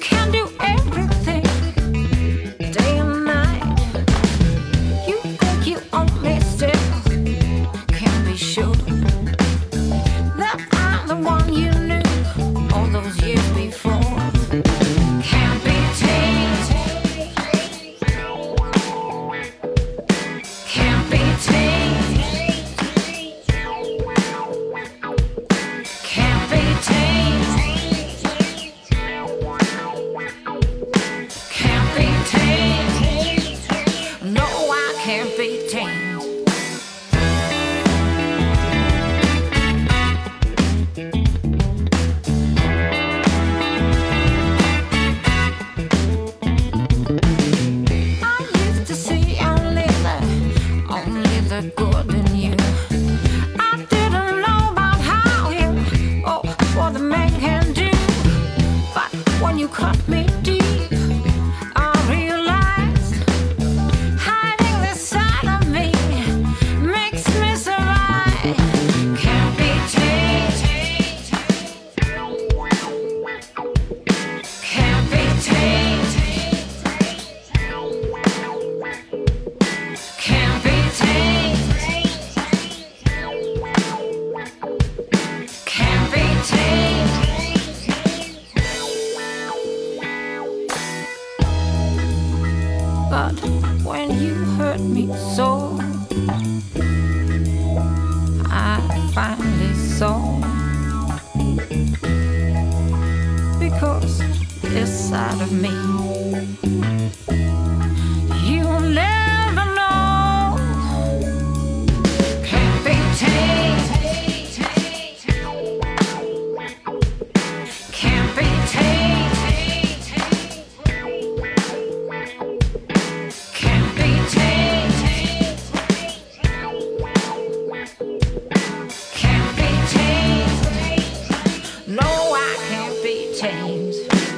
can do everything, day and night. You think you own me still, can be sure that I'm the one you knew all those years before. Can't be tamed, can't be tamed, can't be tamed, can't be tamed. No, I can't be tamed. The good in you. I didn't know about how you, oh, what the man can do. But when you cut me deep, I realized hiding this side of me makes me survive. Can't be tamed, can't be tamed, can't be tamed. But when you hurt me so, I finally saw, because this side of me you'll never know. Can't be tamed, can't be tamed, can't be tamed, can't be tamed. No, I can't be tamed.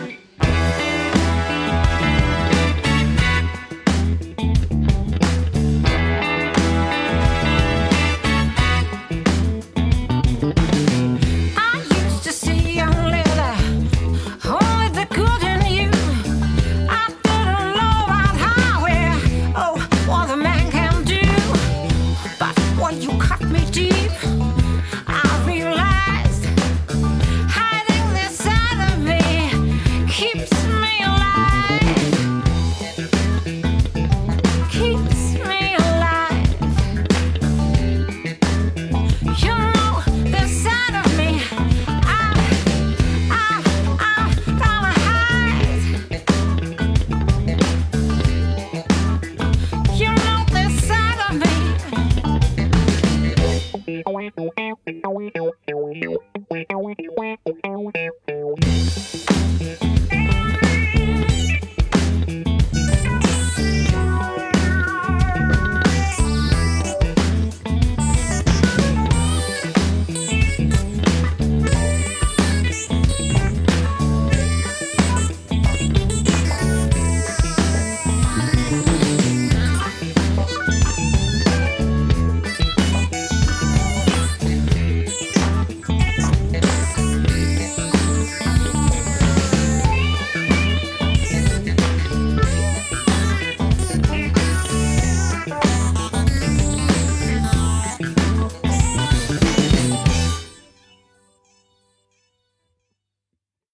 I used to see young Lily, only the good in you. I didn't know about how, oh, what the man can do. But when you cut me deep, I realized hiding this side of me keeps me alive, keeps me alive. You know this side of me, I'm gonna hide. You know this side of me.